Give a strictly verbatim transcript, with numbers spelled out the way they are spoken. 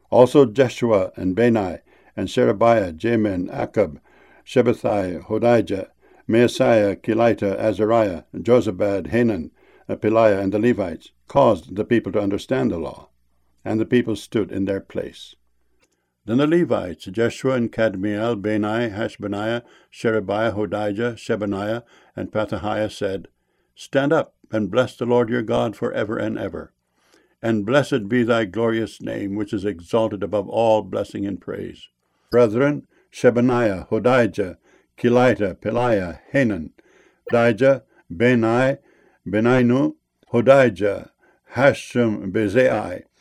Also Jeshua and Bani, and Sherebiah, Jamin, Akab, Shabbathai, Hodijah, Maaseiah, Kelita, Azariah, Jozabad, Hanan, Peliah, and the Levites caused the people to understand the law, and the people stood in their place. Then the Levites, Jeshua and Kadmiel, Bani, Hashbaniah, Sherebiah, Hodijah, Shebaniah, and Pethahiah said, Stand up and bless the Lord your God for ever and ever. And blessed be thy glorious name, which is exalted above all blessing and praise. Brethren, Shebaniah, Hodijah, Kelita, Peliah, Hanan, Hodijah, Bani, Beninu, Hodijah, Hashem, Bezai,